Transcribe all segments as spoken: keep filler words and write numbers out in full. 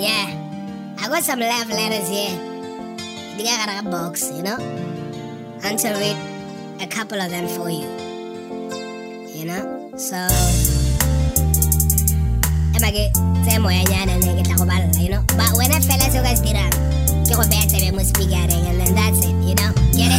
Yeah, I got some love letters here. They got a box, you know. I'm to read a couple of them for you. You know, so emage tsemo ya nyana ne ke tla go balla, you know. But when I fell as you guys did it, ke go betsa be mo speaking and then that's it, you know. Get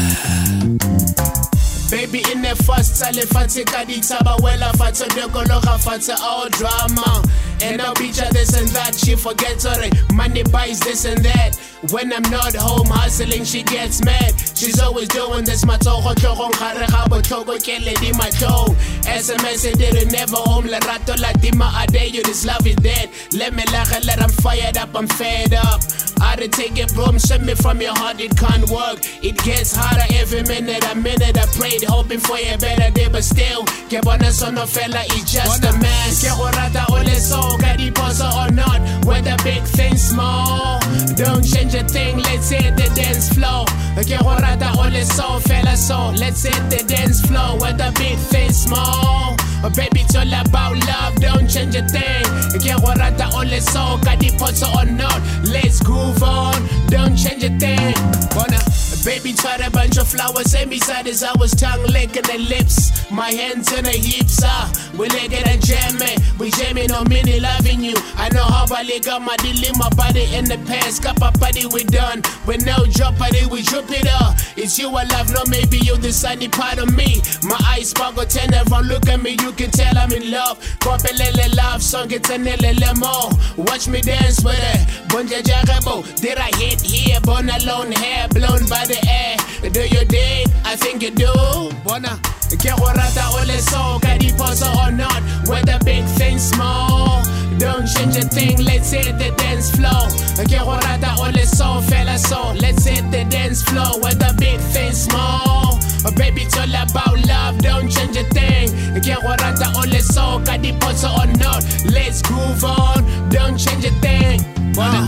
it? Baby in the first tale fatse ka ditaba wela fatse dekologa fatse all drama. And I'll beat ya this and that. She forgets already. Money buys this and that. When I'm not home hustling, she gets mad. She's always doing this. My toe, hot dog, kare habo chogo kele di my toe. S M S it didn't never home. La rato la dima ade you. This love is dead. Let me laugh, let I'm fired up. I'm fed up. I to take it from send me from your heart. It can't work. It gets harder every minute. A minute I prayed, hoping for a better day, but still, que bona son no fella. It's just a mess. Que horata ole so. Got the puzzle or not, whether big thing small. Don't change a thing, let's hit the dance floor. Okay, horata ole so, fella so. Let's hit the dance floor, whether big thing small. Oh, baby, it's all about love, don't change a thing. Okay, horata ole so, got the puzzle or not. Let's groove on, don't change a thing. Wanna, baby, try a bunch of flowers, and beside his I was tongue licking the lips. My hands in the hips, ah, we lick it and jam it. We jamming on mini loving you. I know how I lick up my dilemma body in the past. Cup up body we done. With no jeopardy, we Jupiter. It's you I love, no maybe you the sunny part of me. My eyes sparkle ten, everyone look at me, you can tell I'm in love. Kopelele love song, it's a nilele more. Watch me dance with it. Bonja jarabo, did I hit here? Born alone, hair blown by the air. Do you dig? I think you do. Bona. Get what I ole so, got the puzzle or not, whether big thing small. Don't change a thing, let's hit the dance floor. Get what I ole so, fella so. Let's hit the dance floor, whether big thing small. Oh, baby, it's all about love, don't change a thing. Get what I ole so, got the puzzle or not. Let's groove on, don't change a thing. Wanna.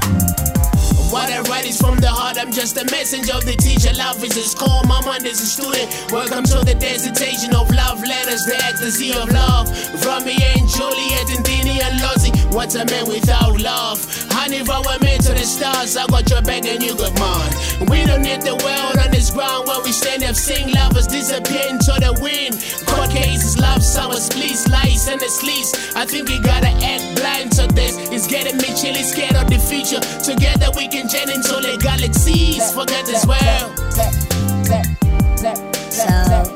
What I write is from the heart, I'm just a messenger of the teacher. Love is a school, my mind is a student. Welcome to the dissertation of love letters, the ecstasy of love. Romeo and Juliet and Dini and Lozzie. What's a man without love? Honey, if I were made to the stars, I got your back and you got mine. We don't need the world on this ground where we stand up, sing lovers disappear into the wind. Court cases, love songs, please, lies and the sleaze. I think we gotta act blind to this. It's getting me chilly, scared of the future. Together we can jet into the galaxies. Forget this world. So,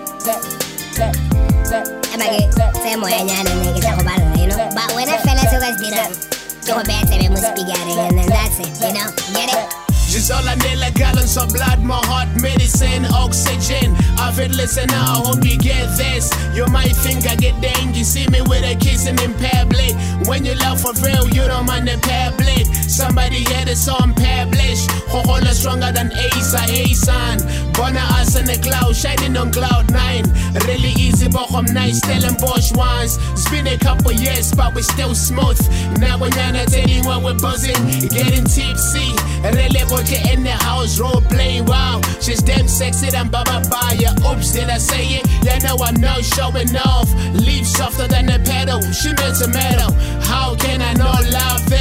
emage tsemo ya nyana ne ke tla go balla, you know. But when I fell as you guys did it, ke go betsa be mo speaking and then that's it, you know. Get it? Just all I need like gallons of blood, my heart, medicine, oxygen. I've been listening, I hope you get this. You might think I get dang, you see me with a kissing in public. When you love for real, you don't mind the public. Somebody hear the song published. Hohola stronger than Asa, Asan. Bona us in the cloud, shining on cloud nine. Really easy, but I'm nice, telling Bosch wines. It's been a couple years, but we're still smooth. Now when you're not telling what we're buzzing, getting tipsy. Really you in the house, role playing, wow. She's damn sexy than Baba Baya. Oops, did I say it? Yeah, no, I'm not showing off. Leave softer than a pedal. She meant to metal. How can I not love this?